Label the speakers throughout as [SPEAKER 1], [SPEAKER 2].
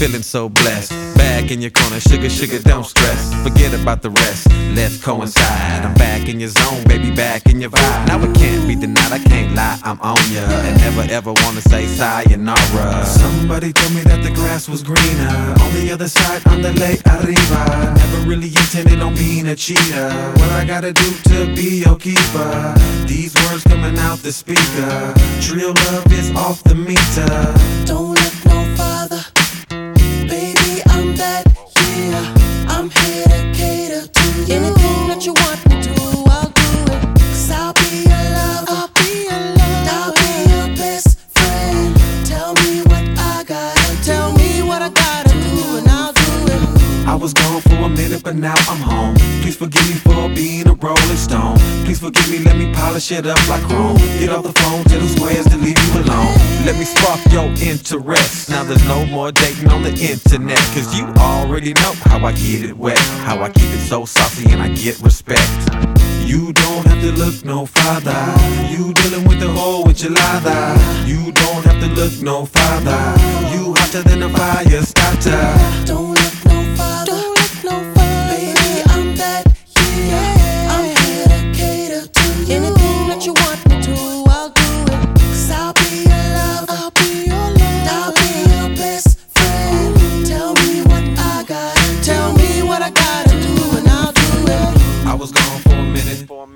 [SPEAKER 1] feeling so blessed. Back in your corner, sugar, sugar, don't stress. Forget about the rest, let's coincide. I'm back in your zone, baby, back in your vibe. Now it can't be denied, I can't lie, I'm on ya. And never ever wanna say sayonara. Somebody told me that the grass was greener on the other side, on the lake arriba. Never really intended on being a cheater. What I gotta do to be your keeper? These words coming out the speaker. Real love is off the meter.
[SPEAKER 2] Don't look no farther, baby, I'm that, yeah. I'm here to cater to you. Anything that you want me to, I'll do it. 'Cause I'll be your lover, I'll be your lover, I'll be your best friend. Tell me what I gotta do, tell me what I gotta do, and I'll do it.
[SPEAKER 1] I was gone for a minute, but now I'm home. Please forgive me for being a rolling stone. Please forgive me, let me polish it up like chrome. Get off the phone, tell the squares to leave you alone. Let me spark your interest. Now there's no more dating on the internet, 'cause you already know how I get it wet, how I keep it so saucy and I get respect. You don't have to look no farther. You dealing with the whole enchilada. You don't have to look no farther. You hotter than a fire starter.
[SPEAKER 2] Don't look no farther, don't look no farther, baby, I'm that, yeah. I'm here to cater to you. Anything that you want me to, I'll do it. 'Cause I'll be your lover, I'll be your lover, I'll be your best friend. Tell me what I gotta do, tell me what I gotta do, and I'll do it.
[SPEAKER 1] I was gone for a minute.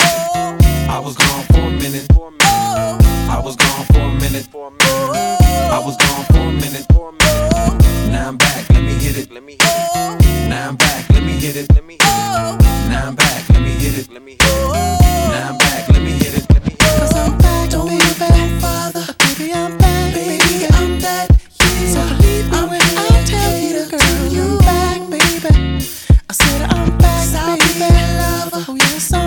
[SPEAKER 1] I was gone for a minute. I was gone for a minute. I was gone for a minute. Now I'm back, let me hit it. Now I'm back, let me hit it. Now I'm back, let me hit it. Now I'm back, let me hit it.
[SPEAKER 2] 'Cause I'm back, don't look no farther, baby, I'm back, baby, I'm that, yeah. So believe me when I tell you, girl, I'm back, baby. I said I'm back, baby. I'll be your lover, oh yes, I'm